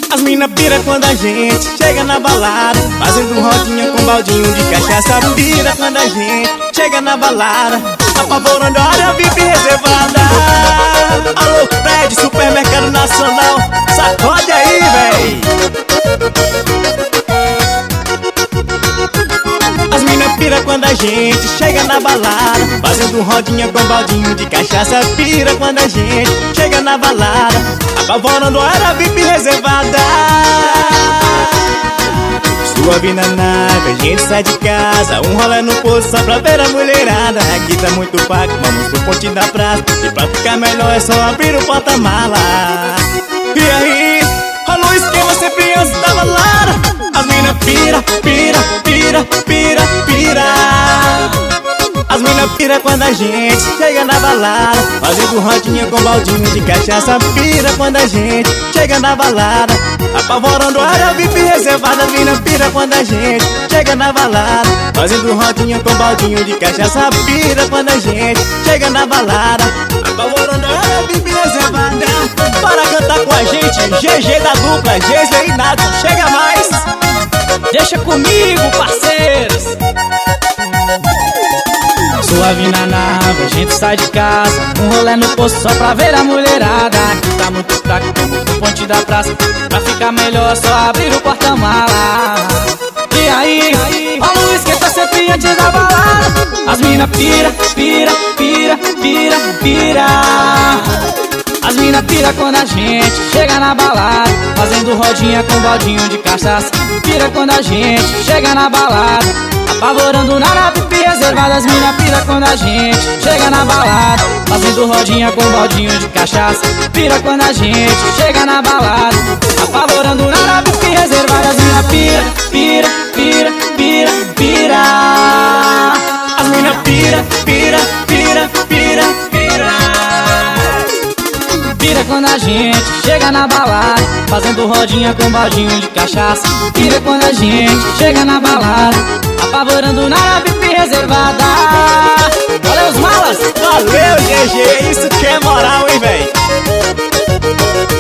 As mina pira quando a gente chega na balada, fazendo rodinha com baldinho de cachaça. Pira quando a gente chega na balada, apavorando a área VIP reservada. Alô, Fred, Supermercado Nacional, sacode aí, véi. As mina pira quando a gente chega na balada, fazendo rodinha com baldinho de cachaça. Pira quando a gente chega na balada, apavorando a área VIP reservada. Suave na nave, a gente sai de casa, um rolê no poço só pra ver a mulherada. Aqui tá muito pago, vamos pro ponte da praça, e pra ficar melhor é só abrir o porta-mala. E aí, rola um esquema sempre antes da balada. As mina pira, pira, pira, pira, pira. As mina pira quando a gente chega na balada, fazendo rodinha com baldinho de cachaça. Pira quando a gente chega na balada, apavorando a área VIP reservada. As mina pira quando a gente chega na balada, fazendo rodinha com baldinho de cachaça. Pira quando a gente chega na balada, apavorando a área VIP reservada. Para cantar com a gente, GG da dupla, GG e Nato, chega mais. Deixa comigo, parceiros. Suave na nave, a gente sai de casa, um rolê no poço só pra ver a mulherada. Aqui tá muito fraco, vamos pro ponte da praça, pra ficar melhor só abrir o porta-mala. E aí, a luz esquenta sempre antes da balada. As mina pira, pira, pira, pira, pira. As mina pira quando a gente chega na balada, fazendo rodinha com baldinho de cachaça. Pira quando a gente chega na balada, apavorando na área VIP reservada. As mina pira quando a gente chega na balada, fazendo rodinha com baldinho de cachaça. Pira quando a gente chega na balada, apavorando na área VIP reservada. As mina pira, pira, pira, pira, pira. As mina pira, pira, pira, pira, pira. Pira quando a gente chega na balada, fazendo rodinha com baldinho de cachaça. Pira quando a gente chega na balada, apavorando na área VIP reservada. Valeu, os malas! Valeu, GG, isso que é moral, hein, véi.